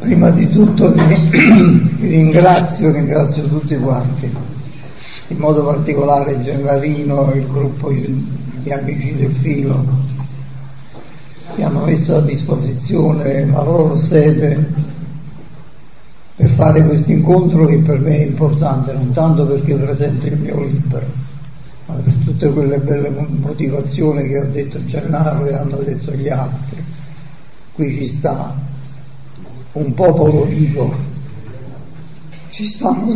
Prima di tutto vi ringrazio tutti quanti, in modo particolare Gengarino e il gruppo di Amici del Filo, che hanno messo a disposizione la loro sede per fare questo incontro che per me è importante, non tanto perché presento il mio libro, ma per tutte quelle belle motivazioni che ha detto Gennaro e hanno detto gli altri. Qui ci sta un popolo vivo, ci stanno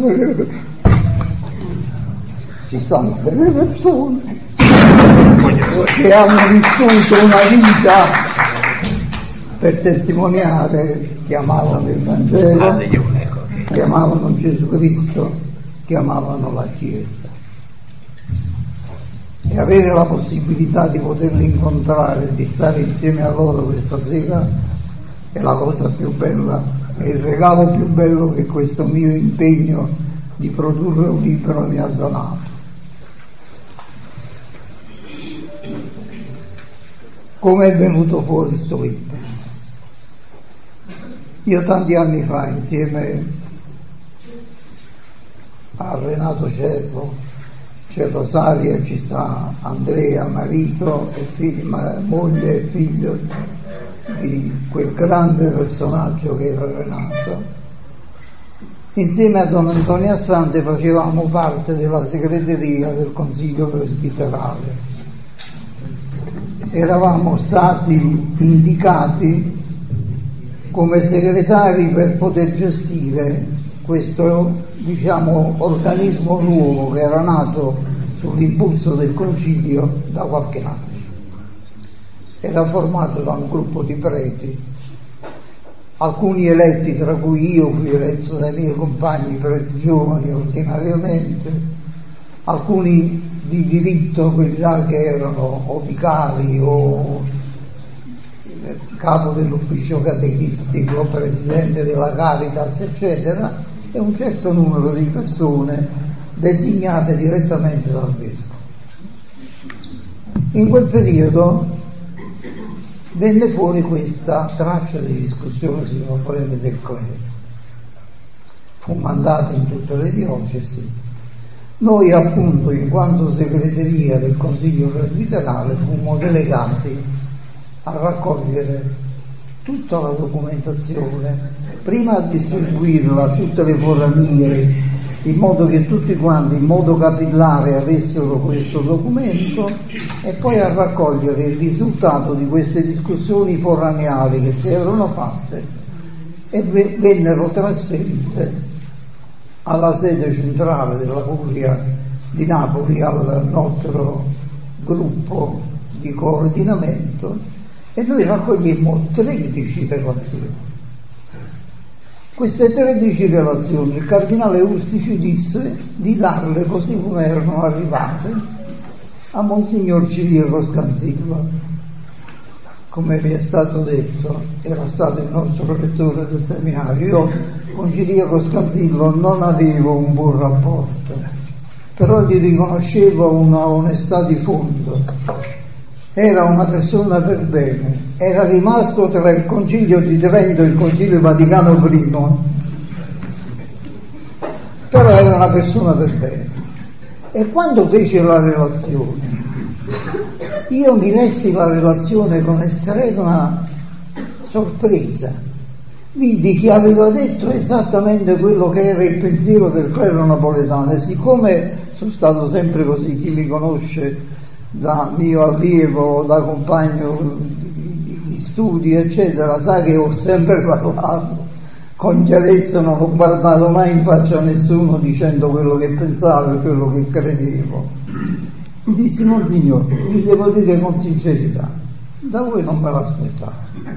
delle persone che hanno vissuto una vita per testimoniare, che amavano il Vangelo, che amavano Gesù Cristo, che amavano la Chiesa, e avere la possibilità di poterli incontrare, di stare insieme a loro questa sera è la cosa più bella, è il regalo più bello che questo mio impegno di produrre un libro mi ha donato. Come è venuto fuori questo libro? Io tanti anni fa, insieme a Renato Cerro, c'è Rosaria, ci sta Andrea, marito e moglie e figlio di quel grande personaggio che era Renato, insieme a Don Antonio Assante facevamo parte della segreteria del Consiglio Presbiterale. Eravamo stati indicati come segretari per poter gestire questo, organismo nuovo che era nato sull'impulso del Concilio da qualche anno. Era formato da un gruppo di preti, alcuni eletti, tra cui io fui eletto dai miei compagni preti giovani ordinariamente, alcuni di diritto, quelli là che erano o vicari o capo dell'ufficio catechistico, presidente della Caritas, eccetera, e un certo numero di persone designate direttamente dal vescovo. In quel periodo venne fuori questa traccia di discussione sui problemi del clero. Fu mandata in tutte le diocesi. Noi appunto, in quanto segreteria del Consiglio Presbiterale, fummo delegati a raccogliere tutta la documentazione, prima a distribuirla a tutte le foranie, in modo che tutti quanti in modo capillare avessero questo documento, e poi a raccogliere il risultato di queste discussioni foraniali che si erano fatte e vennero trasferite alla sede centrale della Curia di Napoli, al nostro gruppo di coordinamento, e noi raccogliemmo 13 relazioni. Queste 13 relazioni il cardinale Ursi ci disse di darle così come erano arrivate a Monsignor Ciriaco Scanzillo. Come vi è stato detto, era stato il nostro rettore del seminario. Io con Ciriaco Scanzillo non avevo un buon rapporto, però gli riconoscevo una onestà di fondo. Era una persona per bene, era rimasto tra il Concilio di Trento e il Concilio Vaticano I, però era una persona per bene. E quando fece la relazione, io mi lessi la relazione con estrema sorpresa. Vidi che aveva detto esattamente quello che era il pensiero del clero napoletano, e siccome sono stato sempre così, chi mi conosce da mio allievo, da compagno di studi, eccetera, sa che ho sempre parlato con chiarezza, non ho guardato mai in faccia a nessuno dicendo quello che pensavo e quello che credevo. Mi dissi: Monsignor, vi devo dire con sincerità, da voi non me l'aspettavo.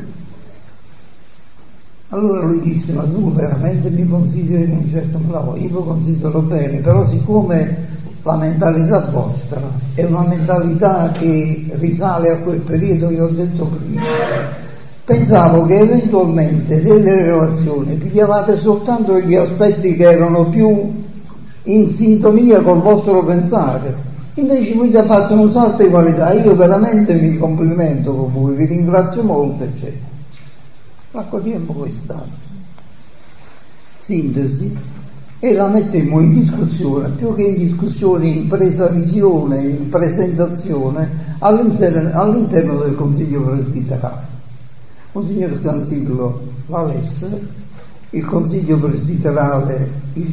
Allora lui disse: ma tu veramente mi consideri in un certo modo? Io lo considero bene, però siccome la mentalità vostra è una mentalità che risale a quel periodo che ho detto prima, pensavo che eventualmente delle relazioni pigliavate soltanto gli aspetti che erano più in sintonia col vostro pensare, invece voi avete fatto un salto di qualità. Io veramente mi complimento con voi, vi ringrazio molto, eccetera. Raccogliemmo questa sintesi e la mettemmo in discussione, più che in discussione, in presa visione, in presentazione all'interno del Consiglio presbiterale. Monsignor Tansillo la lesse, il Consiglio presbiterale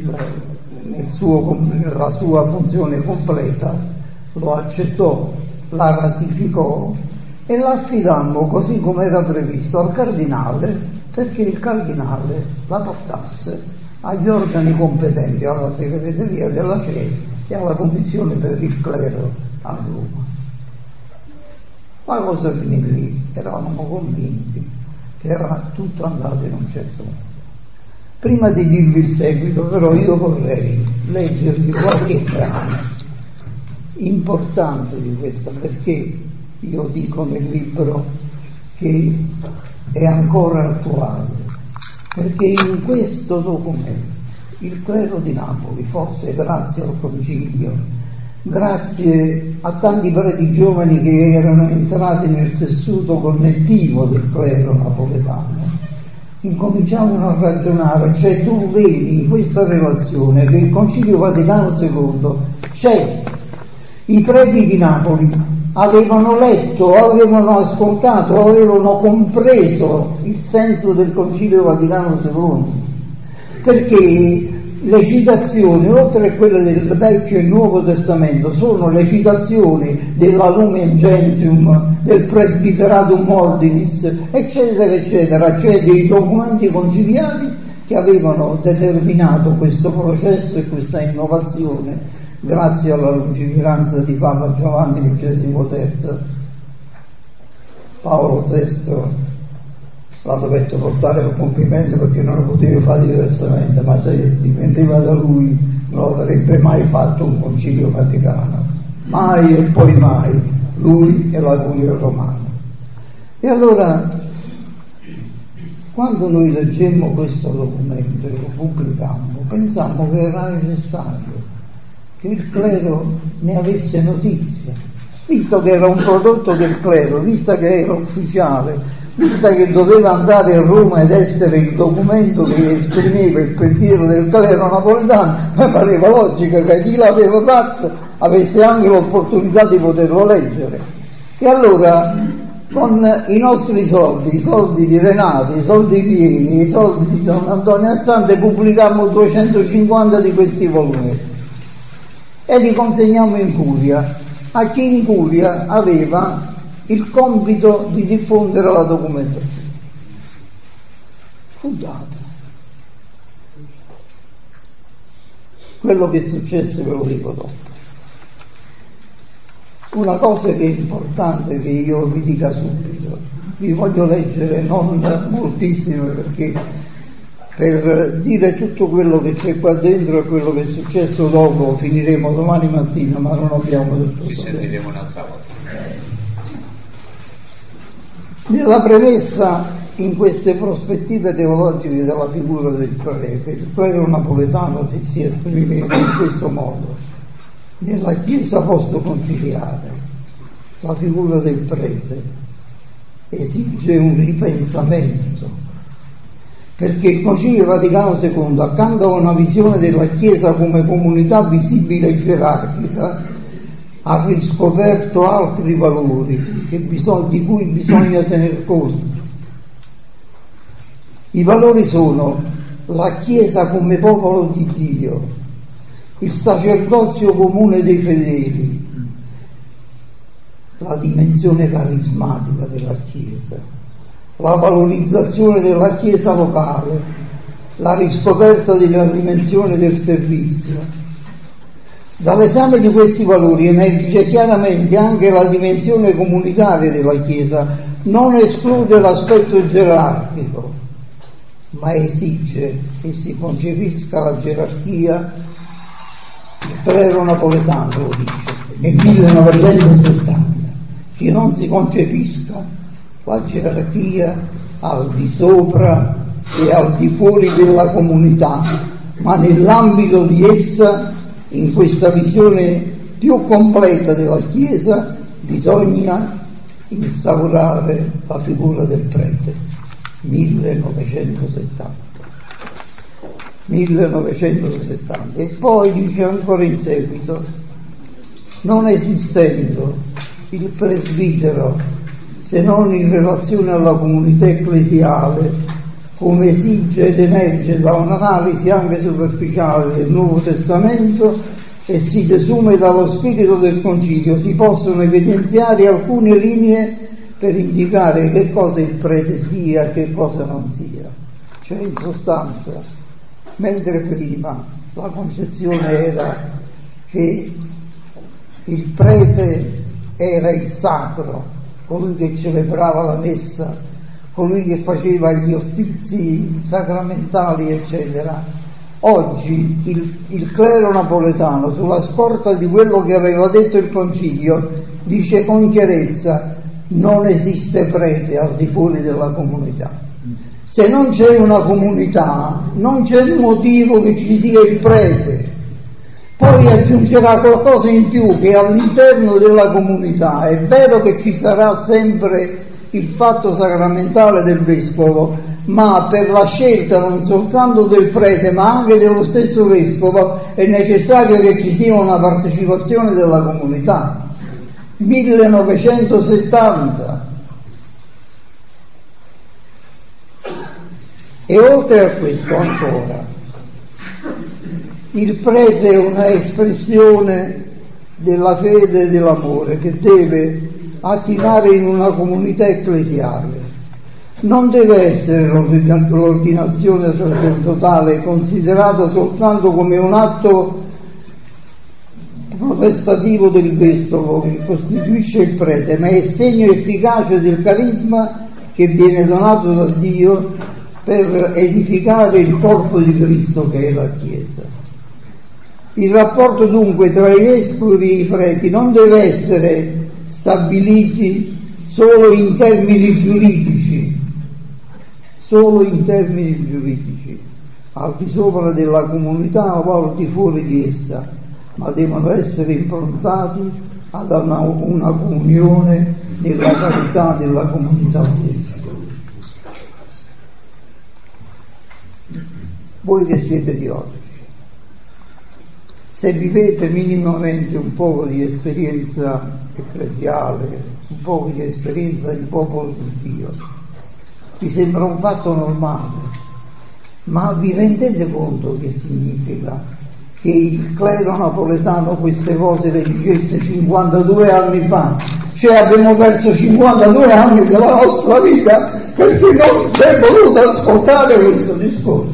la sua funzione completa lo accettò, la ratificò e la affidammo così come era previsto al Cardinale, perché il Cardinale la portasse agli organi competenti, alla segreteria della CEI e alla Commissione per il Clero a Roma. La cosa finì lì, eravamo convinti che era tutto andato in un certo modo. Prima di dirvi il seguito, però, io vorrei leggervi qualche brano importante di questa, perché io dico nel libro che è ancora attuale, perché in questo documento il clero di Napoli, forse grazie al Concilio, grazie a tanti preti giovani che erano entrati nel tessuto connettivo del clero napoletano, incominciavano a ragionare, cioè tu vedi in questa relazione che il Concilio Vaticano II c'è, i preti di Napoli avevano letto, avevano ascoltato, avevano compreso il senso del Concilio Vaticano II, perché le citazioni, oltre a quelle del Vecchio e Nuovo Testamento, sono le citazioni della Lumen Gentium, del Presbyteratum Ordinis, eccetera, eccetera, cioè dei documenti conciliari che avevano determinato questo processo e questa innovazione grazie alla lungimiranza di Papa Giovanni XXIII. Paolo VI l'ha dovuto portare a compimento perché non lo potevo fare diversamente, ma se dipendeva da lui non avrebbe mai fatto un concilio vaticano, mai e poi mai, lui e la Curia romana. E allora, quando noi leggemmo questo documento e lo pubblicammo, pensammo che era necessario che il clero ne avesse notizia, visto che era un prodotto del clero, visto che era ufficiale, visto che doveva andare a Roma ed essere il documento che esprimeva il pensiero del clero napoletano, mi pareva logico che chi l'aveva fatto avesse anche l'opportunità di poterlo leggere. E allora, con i nostri soldi, i soldi di Renato, i soldi miei, i soldi di Don Antonio Assante, pubblicammo 250 di questi volumi e li consegniamo in Curia a chi in Curia aveva il compito di diffondere la documentazione. Fu data. Quello che successe ve lo dico dopo. Una cosa che è importante che io vi dica subito, vi voglio leggere non moltissimo, perché per dire tutto quello che c'è qua dentro e quello che è successo dopo finiremo domani mattina, ma non abbiamo tutto tempo. Ci sentiremo un'altra volta. Nella premessa, in queste prospettive teologiche della figura del prete, il clero napoletano si esprimeva in questo modo: nella Chiesa post-conciliare la figura del prete esige un ripensamento, perché il Concilio Vaticano II, accanto a una visione della Chiesa come comunità visibile e gerarchica, ha riscoperto altri valori di cui bisogna tener conto. I valori sono la Chiesa come popolo di Dio, il sacerdozio comune dei fedeli, la dimensione carismatica della Chiesa, la valorizzazione della Chiesa locale, la riscoperta della dimensione del servizio. Dall'esame di questi valori emerge chiaramente anche la dimensione comunitaria della Chiesa, non esclude l'aspetto gerarchico, ma esige che si concepisca la gerarchia. Il clero napoletano lo dice nel 1970, che non si concepisca la gerarchia al di sopra e al di fuori della comunità, ma nell'ambito di essa. In questa visione più completa della Chiesa bisogna instaurare la figura del prete. 1970. 1970. E poi dice ancora in seguito: non esistendo il presbitero se non in relazione alla comunità ecclesiale, come esige ed emerge da un'analisi anche superficiale del Nuovo Testamento e si desume dallo spirito del Concilio, si possono evidenziare alcune linee per indicare che cosa il prete sia e che cosa non sia. Cioè, in sostanza, mentre prima la concezione era che il prete era il sacro, colui che celebrava la messa, colui che faceva gli uffizi sacramentali, eccetera, oggi il clero napoletano, sulla scorta di quello che aveva detto il Concilio, dice con chiarezza: non esiste prete al di fuori della comunità. Se non c'è una comunità, non c'è motivo che ci sia il prete. Poi aggiungerà qualcosa in più, che all'interno della comunità è vero che ci sarà sempre il fatto sacramentale del vescovo, ma per la scelta non soltanto del prete ma anche dello stesso vescovo è necessario che ci sia una partecipazione della comunità. 1970. E oltre a questo ancora, il prete è una espressione della fede e dell'amore che deve attivare in una comunità ecclesiale. Non deve essere l'ordinazione sacerdotale considerata soltanto come un atto protestativo del vescovo che costituisce il prete, ma è segno efficace del carisma che viene donato da Dio per edificare il corpo di Cristo che è la Chiesa. Il rapporto dunque tra i vescovi e i preti non deve essere stabiliti solo in termini giuridici, al di sopra della comunità o al di fuori di essa, ma devono essere improntati ad una comunione nella carità della comunità stessa. Voi che siete di oggi, se vivete minimamente un po' di esperienza ecclesiale, un po' di esperienza di popolo di Dio, vi sembra un fatto normale, ma vi rendete conto che significa che il clero napoletano queste cose le dicesse 52 anni fa? Cioè abbiamo perso 52 anni della nostra vita perché non si è voluto ascoltare questo discorso.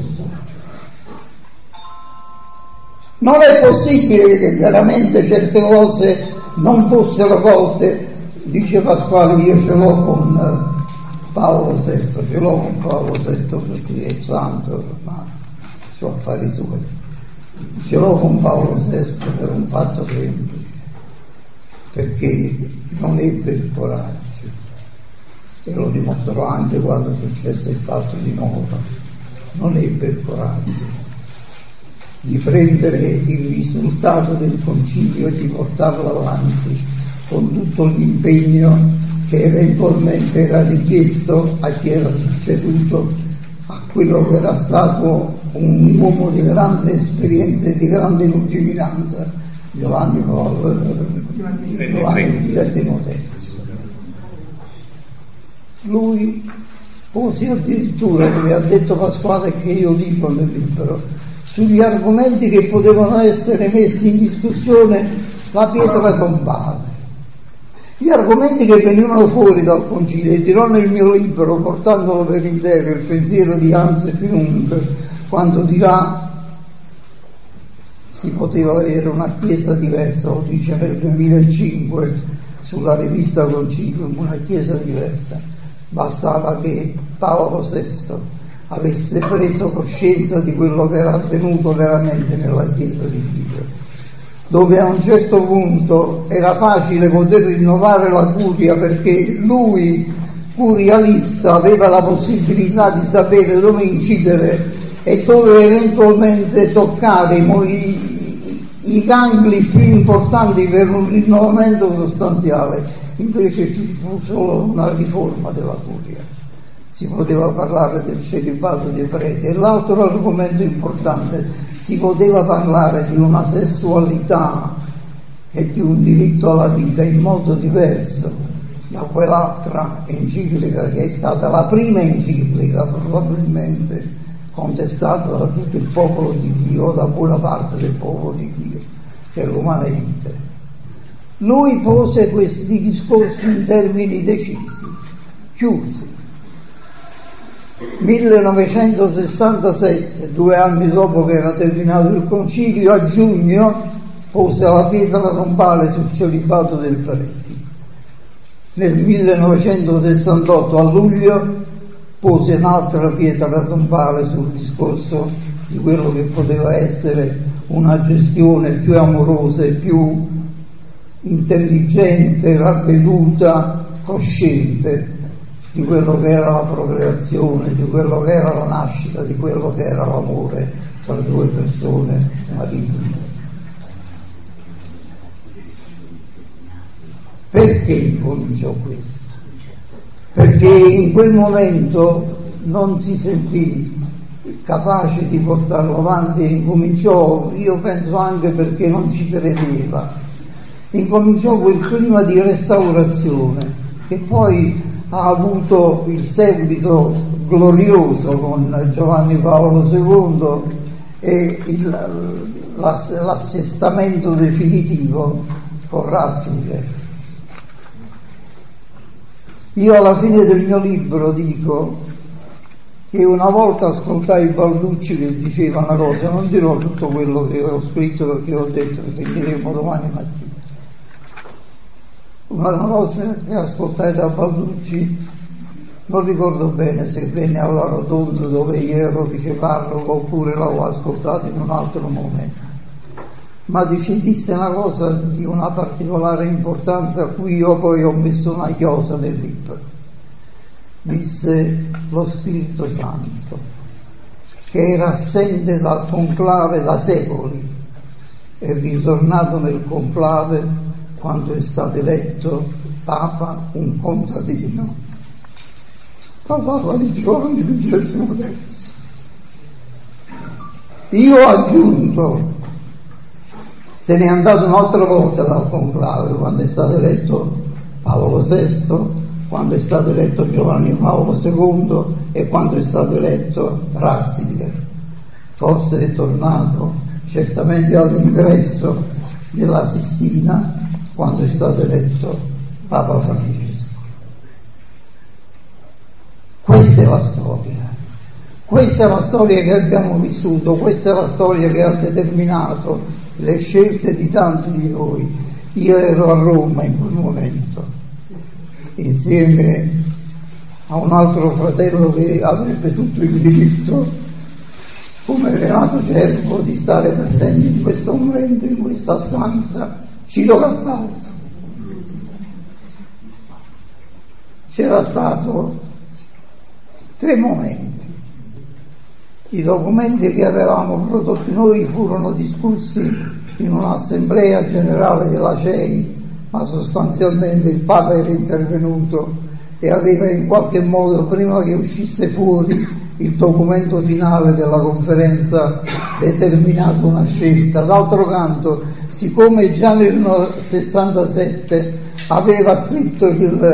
Non è possibile che veramente certe cose non fossero colte. Dice Pasquale: io ce l'ho con Paolo VI, perché è santo, ma so affari suoi. Ce l'ho con Paolo VI per un fatto semplice, perché non ebbe il coraggio, e lo dimostrò anche quando successe il fatto di Nova, non ebbe il coraggio di prendere il risultato del concilio e di portarlo avanti con tutto l'impegno che eventualmente era richiesto a chi era succeduto a quello che era stato un uomo di grande esperienza e di grande lungimiranza, Giovanni XIII. Lui pose addirittura, come ha detto Pasquale, che io dico nel libro, sugli argomenti che potevano essere messi in discussione, la pietra tombale. Gli argomenti che venivano fuori dal concilio, e dirò nel mio libro, portandolo per intero, il pensiero di Hans Jung, quando dirà si poteva avere una chiesa diversa, lo dice nel 2005 sulla rivista Concilium, una chiesa diversa. Bastava che Paolo VI avesse preso coscienza di quello che era avvenuto veramente nella Chiesa di Dio, dove a un certo punto era facile poter rinnovare la curia, perché lui, curialista, aveva la possibilità di sapere dove incidere e dove eventualmente toccare i gangli più importanti per un rinnovamento sostanziale. Invece ci fu solo una riforma della curia. si poteva parlare del celibato dei preti, e l'altro argomento importante, si poteva parlare di una sessualità e di un diritto alla vita in modo diverso da quell'altra enciclica che è stata la prima enciclica probabilmente contestata da tutto il popolo di Dio, o da buona parte del popolo di Dio, che è l'Umane Vitae. Lui pose questi discorsi in termini decisi, chiusi. 1967, 2 anni dopo che era terminato il concilio, a giugno pose la pietra tombale sul celibato dei preti. Nel 1968, a luglio, pose un'altra pietra tombale sul discorso di quello che poteva essere una gestione più amorosa e più intelligente, ravveduta, cosciente di quello che era la procreazione, di quello che era la nascita, di quello che era l'amore tra due persone, marito e moglie. Perché cominciò questo? Perché in quel momento non si sentì capace di portarlo avanti e incominciò, io penso anche perché non ci credeva, incominciò quel clima di restaurazione che poi ha avuto il seguito glorioso con Giovanni Paolo II e l'assestamento definitivo con Ratzinger. Io alla fine del mio libro dico che una volta ascoltai Balducci che diceva una cosa, non dirò tutto quello che ho scritto perché ho detto che finiremo domani mattina. Una cosa che ascoltai da Balducci, non ricordo bene se venne alla Rotonda dove io ero viceparroco oppure l'avevo ascoltato in un altro momento, ma disse una cosa di una particolare importanza a cui io poi ho messo una chiosa nel libro. Disse lo Spirito Santo, che era assente dal conclave da secoli, è ritornato nel conclave quando è stato eletto Papa un contadino. Parlava di Giovanni XXIII. Io ho aggiunto, se n'è andato un'altra volta dal conclave quando è stato eletto Paolo VI, quando è stato eletto Giovanni Paolo II e quando è stato eletto Ratzinger. Forse è tornato certamente all'ingresso della Sistina quando è stato eletto Papa Francesco. Questa è la storia. Questa è la storia che abbiamo vissuto, questa è la storia che ha determinato le scelte di tanti di noi. Io ero a Roma in quel momento, insieme a un altro fratello che avrebbe tutto il diritto, come Renato Cervo, di stare presente in questo momento, in questa stanza, Ciro Castaldo. C'era stato 3 momenti. I documenti che avevamo prodotto noi furono discussi in un'assemblea generale della CEI, ma sostanzialmente il Papa era intervenuto e aveva in qualche modo, prima che uscisse fuori il documento finale della conferenza, determinato una scelta. D'altro canto, siccome già nel 67 aveva scritto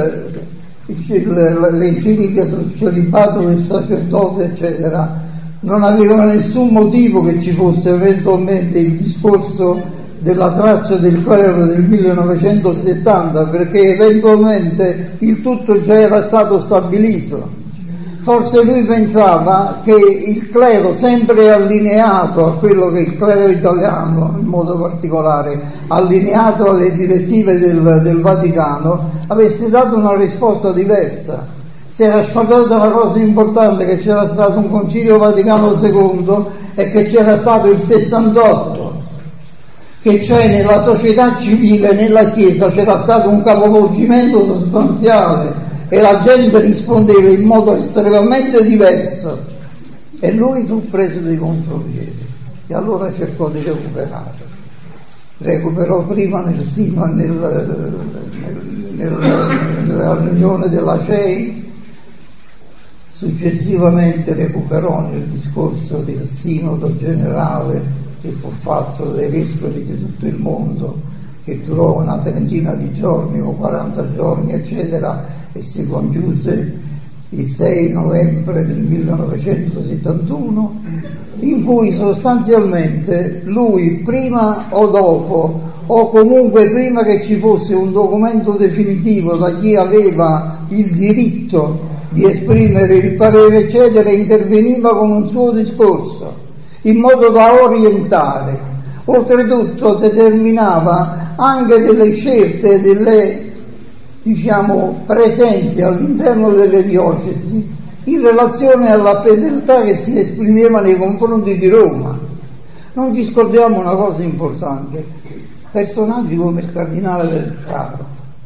l'enciclica sul celibato del sacerdote, eccetera, non aveva nessun motivo che ci fosse eventualmente il discorso della traccia del clero del 1970, perché eventualmente il tutto già era stato stabilito. Forse lui pensava che il clero, sempre allineato a quello che il clero italiano in modo particolare, allineato alle direttive del Vaticano, avesse dato una risposta diversa. Si era scordato una cosa importante, che c'era stato un Concilio Vaticano II e che c'era stato il 68, che cioè nella società civile, nella Chiesa, c'era stato un capovolgimento sostanziale e la gente rispondeva in modo estremamente diverso e lui fu preso di contropiede e allora cercò di recuperò prima nel Sino e nella riunione della CEI, Successivamente recuperò nel discorso del sinodo generale che fu fatto dai vescovi di tutto il mondo, che durò una trentina di giorni o 40 giorni, eccetera, e si congiunse il 6 novembre del 1971, in cui sostanzialmente lui, prima o dopo, o comunque prima che ci fosse un documento definitivo da chi aveva il diritto di esprimere il parere, eccetera, interveniva con un suo discorso, in modo da orientare. Oltretutto determinava anche delle scelte, delle presenze all'interno delle diocesi in relazione alla fedeltà che si esprimeva nei confronti di Roma. Non ci scordiamo una cosa importante: personaggi come il cardinale Del Caro,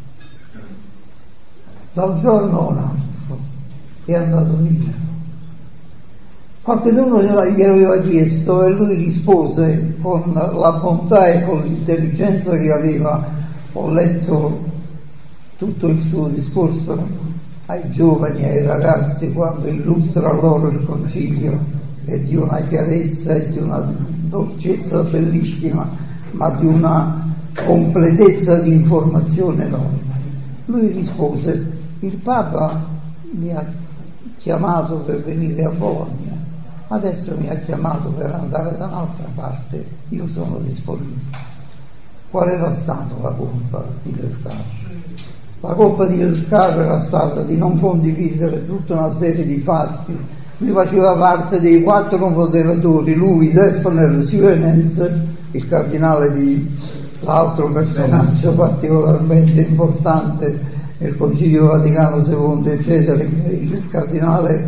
dal giorno a un altro è andato via. Qualcuno gli aveva chiesto e lui rispose con la bontà e con l'intelligenza che aveva. Ho letto tutto il suo discorso ai giovani, ai ragazzi, quando illustra loro il concilio, è di una chiarezza e di una dolcezza bellissima, ma di una completezza di informazione enorme. Lui rispose: il Papa mi ha chiamato per venire a Bologna, adesso mi ha chiamato per andare da un'altra parte, io sono disponibile. Qual era stata la colpa di Del Caro? La colpa di Del Caro era stata di non condividere tutta una serie di fatti. Lui faceva parte dei 4 moderatori, lui, Defner, Suenens, il cardinale di l'altro personaggio particolarmente importante nel Concilio Vaticano II, eccetera, il cardinale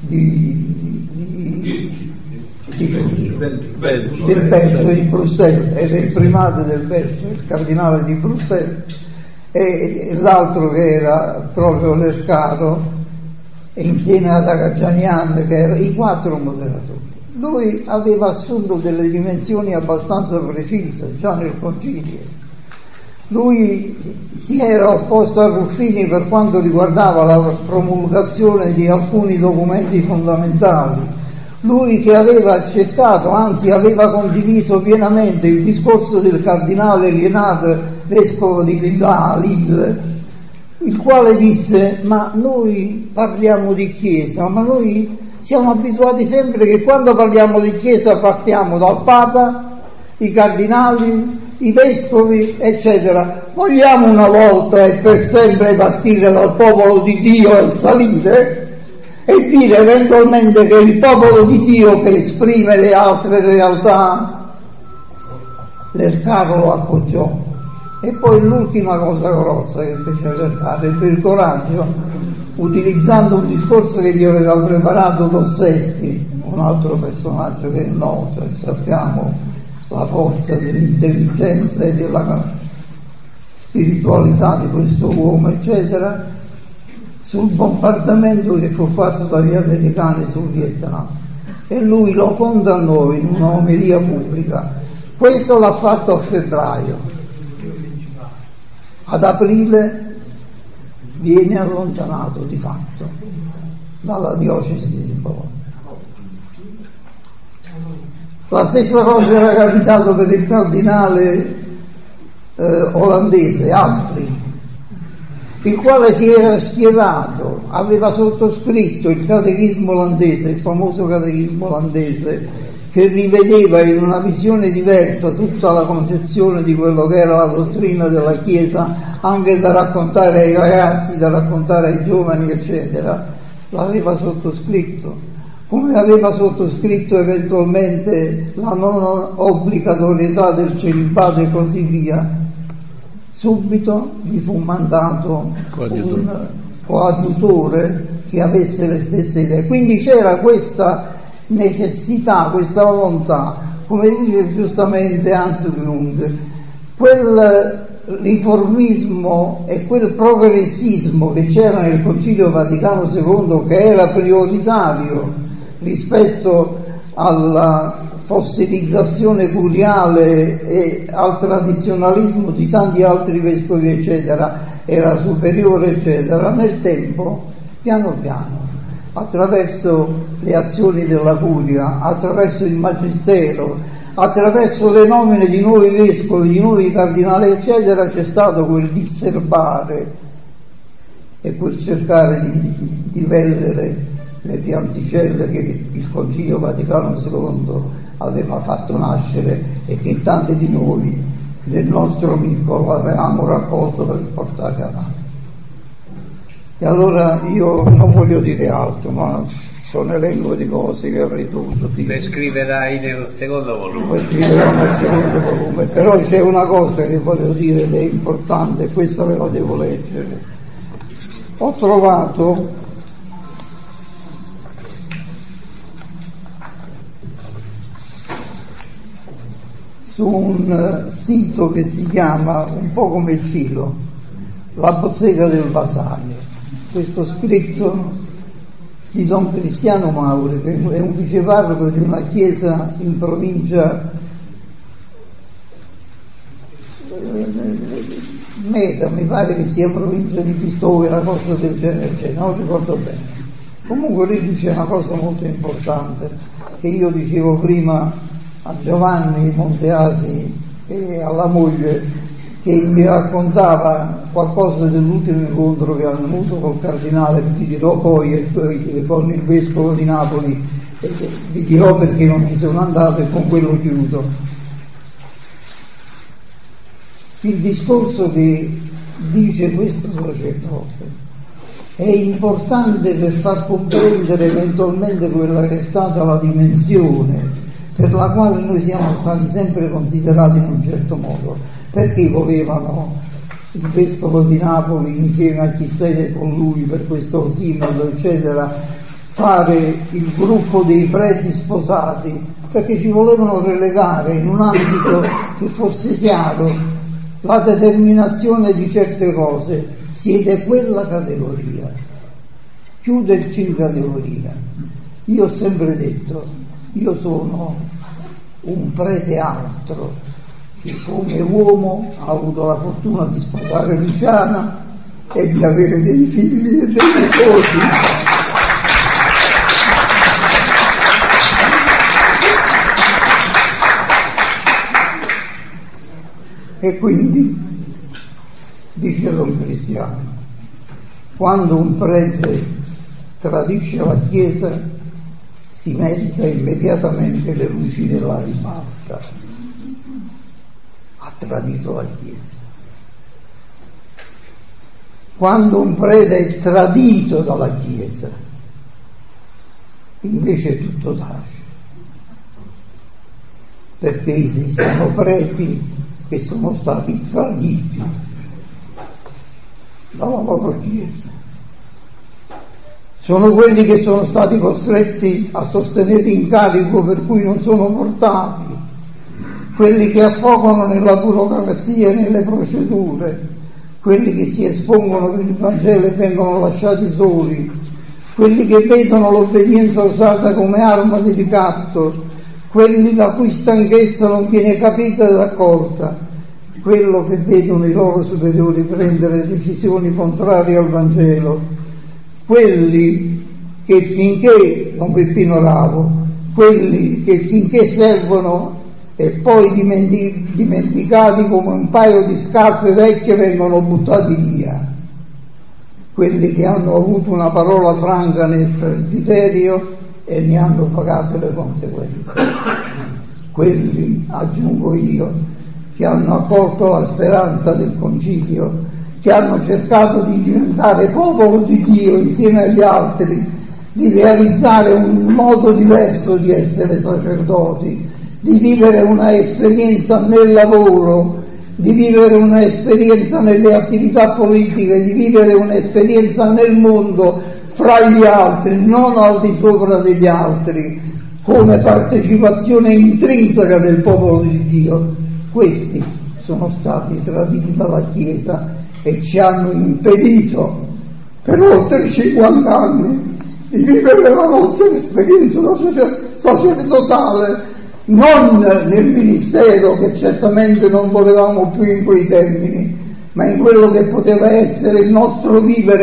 del Belgio, di Bruxelles, era il primate del Belgio, il cardinale di Bruxelles, e l'altro che era proprio Del Caro, e insieme ad Agagianian, che erano i 4 moderatori. Lui aveva assunto delle dimensioni abbastanza precise già nel concilio. Lui si era opposto a Ruffini per quanto riguardava la promulgazione di alcuni documenti fondamentali. Lui che aveva accettato, anzi aveva condiviso pienamente il discorso del cardinale Lienard, vescovo di Lille, il quale disse: ma noi parliamo di Chiesa, ma noi siamo abituati sempre che quando parliamo di Chiesa partiamo dal Papa, i cardinali, i vescovi, eccetera. Vogliamo una volta e per sempre partire dal popolo di Dio e salire e dire eventualmente che il popolo di Dio che esprime le altre realtà. Del Caro lo appoggiò. E poi l'ultima cosa grossa che fece Del Caro ebbe il coraggio, utilizzando un discorso che gli aveva preparato Dossetti, un altro personaggio che è noto e sappiamo la forza dell'intelligenza e della spiritualità di questo uomo, eccetera, sul bombardamento che fu fatto dagli americani sul Vietnam, e lui lo condannò in una omelia pubblica. Questo l'ha fatto a febbraio. Ad aprile viene allontanato di fatto dalla diocesi di Bologna. La stessa cosa era capitato per il cardinale olandese Humphrey, il quale si era schierato, aveva sottoscritto il catechismo olandese, il famoso catechismo olandese, che rivedeva in una visione diversa tutta la concezione di quello che era la dottrina della Chiesa, anche da raccontare ai ragazzi, da raccontare ai giovani, eccetera. L'aveva sottoscritto, come aveva sottoscritto eventualmente la non obbligatorietà del celibato e così via. Subito gli fu mandato un coadiutore che avesse le stesse idee. Quindi c'era questa necessità, questa volontà, come dice giustamente Hans Jung, quel riformismo e quel progressismo che c'era nel Concilio Vaticano II, che era prioritario rispetto alla fossilizzazione curiale e al tradizionalismo di tanti altri vescovi, eccetera, era superiore, eccetera. Nel tempo, piano piano, attraverso le azioni della curia, attraverso il magistero, attraverso le nomine di nuovi vescovi, di nuovi cardinali, eccetera, c'è stato quel diserbare e quel cercare di vendere le pianticelle che il Concilio Vaticano II aveva fatto nascere e che tanti di noi nel nostro piccolo avevamo raccolto per portare avanti. E allora io non voglio dire altro, ma sono un elenco di cose che avrei dovuto dire. Le scriverai nel secondo volume. Poi scriverò nel secondo volume, però c'è una cosa che voglio dire ed è importante, e questa ve la devo leggere. Ho trovato su un sito che si chiama, un po' come il filo, La bottega del Vasaglio, questo scritto di Don Cristiano Mauri, che è un viceparroco di una chiesa in provincia Meta, mi pare che sia provincia di Pistoia, una cosa del genere, non ricordo bene. Comunque lui dice una cosa molto importante che io dicevo prima a Giovanni Monteasi e alla moglie, che mi raccontava qualcosa dell'ultimo incontro che hanno avuto col cardinale, vi dirò poi, e con il vescovo di Napoli, e vi dirò perché non ci sono andato e con quello chiudo. Il discorso che dice questo sacerdote è importante per far comprendere eventualmente quella che è stata la dimensione per la quale noi siamo stati sempre considerati in un certo modo, perché volevano il vescovo di Napoli insieme a chi stette con lui per questo sinodo eccetera fare il gruppo dei preti sposati, perché ci volevano relegare in un ambito che fosse chiaro la determinazione di certe cose. Siete quella categoria, chiuderci in categoria. Io ho sempre detto, io sono un prete altro che come uomo ha avuto la fortuna di sposare Luciana e di avere dei figli e dei nipoti. E quindi, dice Don Cristiano, quando un prete tradisce la Chiesa si merita immediatamente le luci della ribalta. Ha tradito la Chiesa. Quando un prete è tradito dalla Chiesa, invece tutto tace, perché esistono preti che sono stati traditi dalla loro Chiesa. Sono quelli che sono stati costretti a sostenere incarico per cui non sono portati, quelli che affogano nella burocrazia e nelle procedure, quelli che si espongono per il Vangelo e vengono lasciati soli, quelli che vedono l'obbedienza usata come arma di ricatto, quelli la cui stanchezza non viene capita ed accolta, quello che vedono i loro superiori prendere decisioni contrarie al Vangelo, quelli che finché, Don Peppino Ravo, quelli che finché servono e poi dimenticati come un paio di scarpe vecchie vengono buttati via, quelli che hanno avuto una parola franca nel presbiterio e ne hanno pagato le conseguenze, quelli, aggiungo io, che hanno accolto la speranza del concilio, che hanno cercato di diventare popolo di Dio insieme agli altri, di realizzare un modo diverso di essere sacerdoti, di vivere una esperienza nel lavoro, di vivere un'esperienza nelle attività politiche, di vivere un'esperienza nel mondo fra gli altri, non al di sopra degli altri, come partecipazione intrinseca del popolo di Dio. Questi sono stati traditi dalla Chiesa e ci hanno impedito per oltre 50 anni di vivere la nostra esperienza sacerdotale, non nel ministero, che certamente non volevamo più in quei termini, ma in quello che poteva essere il nostro vivere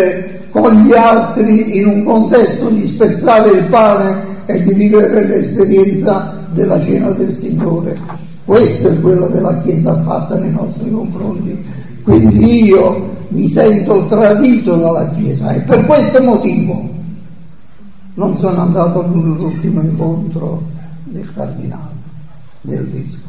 con gli altri in un contesto di spezzare il pane e di vivere l'esperienza della cena del Signore. Questo è quello che la Chiesa ha fatto nei nostri confronti. Quindi io mi sento tradito dalla Chiesa e per questo motivo non sono andato all'ultimo incontro del cardinale, del vescovo,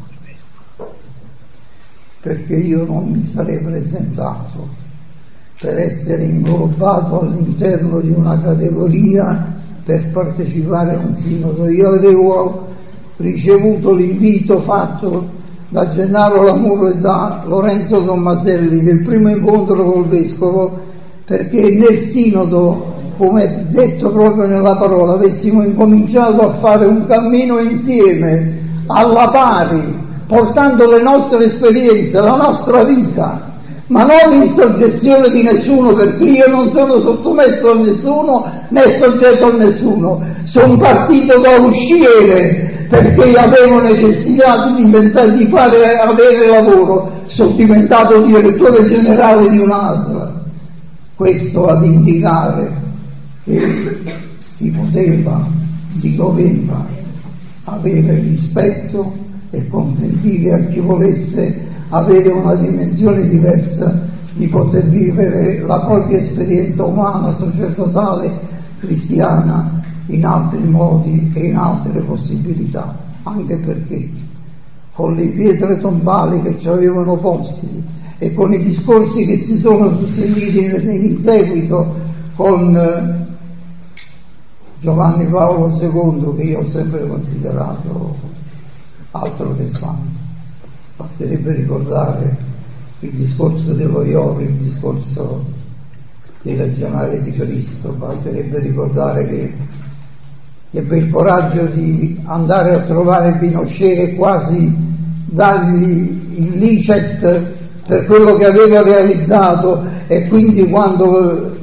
perché io non mi sarei presentato per essere inglobato all'interno di una categoria per partecipare a un sinodo. Io avevo ricevuto l'invito fatto da Gennaro Lamuro e da Lorenzo Tommaselli del primo incontro col vescovo, perché nel sinodo, come è detto proprio nella parola, avessimo incominciato a fare un cammino insieme, alla pari, portando le nostre esperienze, la nostra vita, ma non in soggezione di nessuno, perché io non sono sottomesso a nessuno né soggetto a nessuno. Sono partito da usciere perché avevo necessità di fare avere lavoro. Sono diventato direttore generale di un'ASL. Questo ad indicare che si poteva, si doveva avere rispetto e consentire a chi volesse avere una dimensione diversa di poter vivere la propria esperienza umana, sacerdotale, cristiana in altri modi e in altre possibilità, anche perché con le pietre tombali che ci avevano posti e con i discorsi che si sono susseguiti in seguito con Giovanni Paolo II, che io ho sempre considerato altro che santo. Basterebbe ricordare il discorso di Loyola, il discorso dei legionari di Cristo, basterebbe ricordare che ebbe il coraggio di andare a trovare Pinochet e quasi dargli il licet per quello che aveva realizzato, e quindi quando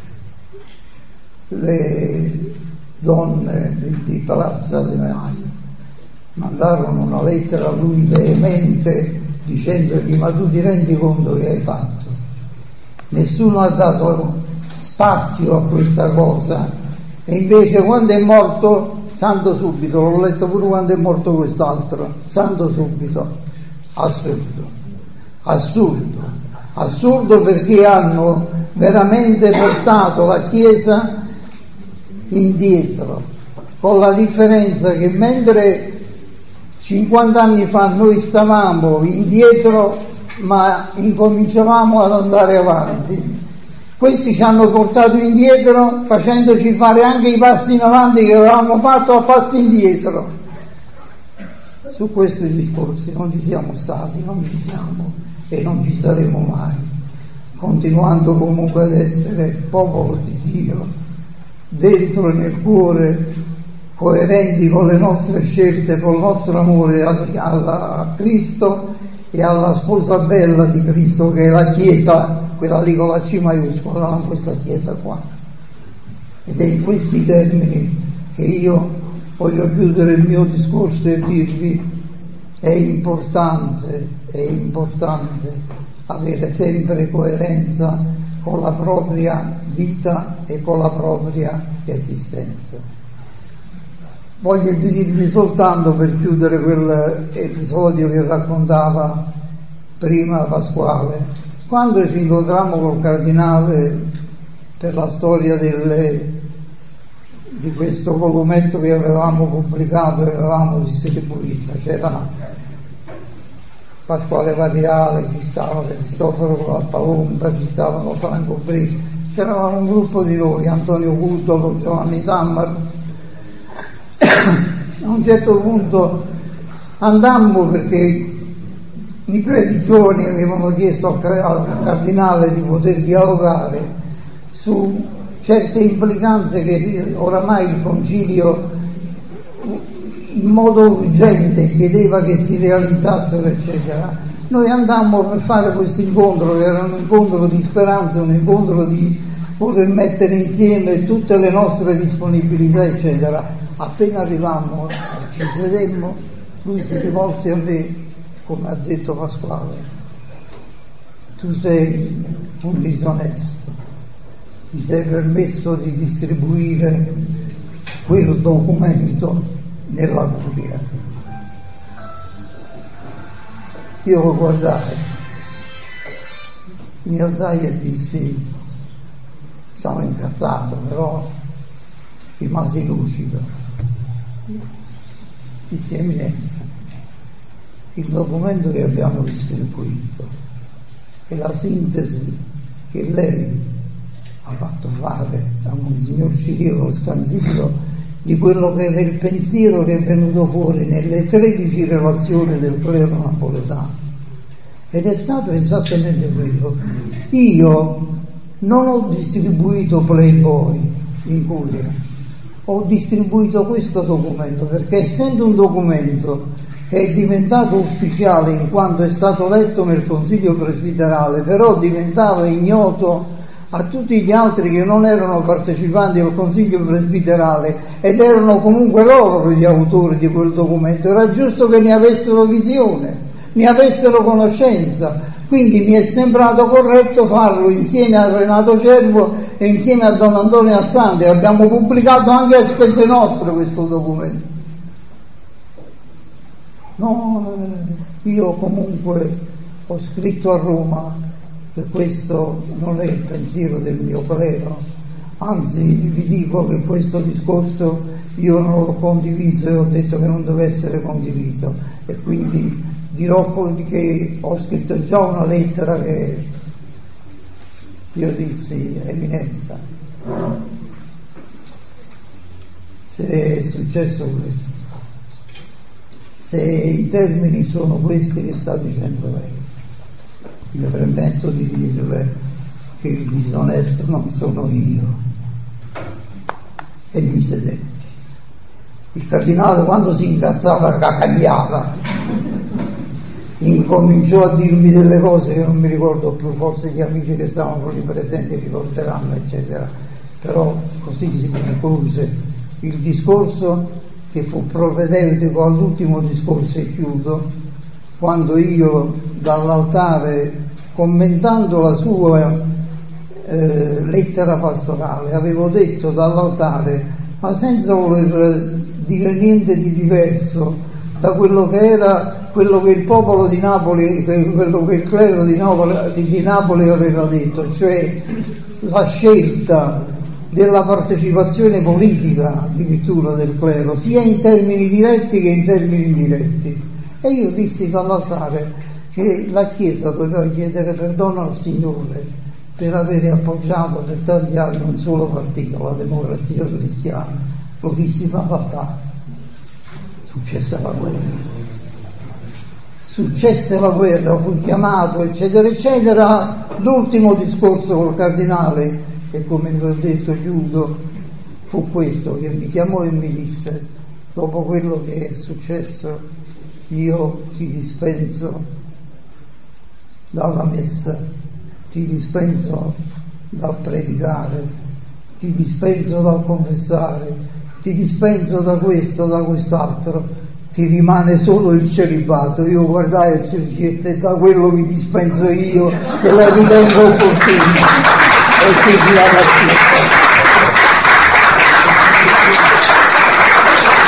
le donne di Palazzo de Maia mandarono una lettera a lui veemente dicendogli: ma tu ti rendi conto che hai fatto? Nessuno ha dato spazio a questa cosa, e invece quando è morto, santo subito, l'ho letto pure quando è morto quest'altro, santo subito. Assurdo perché hanno veramente portato la Chiesa indietro, con la differenza che mentre 50 anni fa noi stavamo indietro ma incominciavamo ad andare avanti, questi ci hanno portato indietro facendoci fare anche i passi in avanti che avevamo fatto a passi indietro. Su questi discorsi non ci siamo stati, non ci siamo e non ci saremo mai, continuando comunque ad essere popolo di Dio, dentro e nel cuore, coerenti con le nostre scelte, con il nostro amore a Cristo e alla sposa bella di Cristo, che è la Chiesa, quella lì con la C maiuscola, non questa Chiesa qua. Ed è in questi termini che io voglio chiudere il mio discorso e dirvi: è importante avere sempre coerenza con la propria vita e con la propria esistenza. Voglio dirvi soltanto, per chiudere quell'episodio che raccontava prima Pasquale, quando ci incontrammo col cardinale per la storia di questo volumetto che avevamo pubblicato e avevamo distribuito, c'era Pasquale Variale, ci stava Cristoforo Palomba, ci stavano Franco Bresi, c'era un gruppo di noi, Antonio Cudolo, Giovanni Tammaro. A un certo punto andammo, perché i preti giovani avevano chiesto al cardinale di poter dialogare su certe implicanze che oramai il concilio in modo urgente chiedeva che si realizzassero, eccetera. Noi andammo per fare questo incontro, che era un incontro di speranza, un incontro di poter mettere insieme tutte le nostre disponibilità, eccetera. Appena arrivammo, ci sedemmo, lui si rivolse a me, come ha detto Pasquale: tu sei un disonesto, ti sei permesso di distribuire quel documento nella curia. Io lo guardai, mi alzai e dissi, stavo incazzato, però rimasi lucido. Dissi: Eminenza, il documento che abbiamo distribuito è la sintesi che lei ha fatto fare a Monsignor Cirilo Scanzillo di quello che era il pensiero che è venuto fuori nelle 13 relazioni del clero napoletano, ed è stato esattamente quello. Io non ho distribuito Playboy in curia, ho distribuito questo documento perché, essendo un documento che è diventato ufficiale in quanto è stato letto nel Consiglio presbiterale, però diventava ignoto a tutti gli altri che non erano partecipanti al Consiglio presbiterale ed erano comunque loro gli autori di quel documento, era giusto che ne avessero visione, ne avessero conoscenza. Quindi mi è sembrato corretto farlo insieme a Renato Cervo e insieme a Don Antonio Assante. Abbiamo pubblicato anche a spese nostre questo documento. No, io comunque ho scritto a Roma che questo non è il pensiero del mio clero, anzi vi dico che questo discorso io non l'ho condiviso e ho detto che non deve essere condiviso, e quindi dirò che ho scritto già una lettera che io dissi: Eminenza, se è successo questo, se i termini sono questi che sta dicendo lei, mi permetto di dirle che il disonesto non sono io. E mi sedetti. Il cardinale, quando si incazzava, cacagliava, incominciò a dirmi delle cose che non mi ricordo più, forse gli amici che stavano lì presenti ricorderanno, eccetera. Però così si concluse il discorso, che fu propedeutico all'ultimo discorso, e chiudo, quando io dall'altare, commentando la sua lettera pastorale, avevo detto dall'altare, ma senza voler dire niente di diverso da quello che era, quello che il popolo di Napoli, quello che il clero di Napoli aveva detto, cioè la scelta della partecipazione politica addirittura del clero, sia in termini diretti che in termini indiretti. E io dissi dall'altare che la Chiesa doveva chiedere perdono al Signore per avere appoggiato per tanti anni un solo partito, la Democrazia Cristiana. Lo dissi dall'altare. Successe la guerra, fu chiamato, eccetera eccetera. L'ultimo discorso col cardinale, e come vi ho detto chiudo, fu questo, che mi chiamò e mi disse: dopo quello che è successo, io ti dispenso dalla messa, ti dispenso dal predicare, ti dispenso dal confessare, ti dispenso da questo, da quest'altro, ti rimane solo il celibato. Io guardai il celibato: da quello mi dispenso io, se la ritengo opportuno. E così alla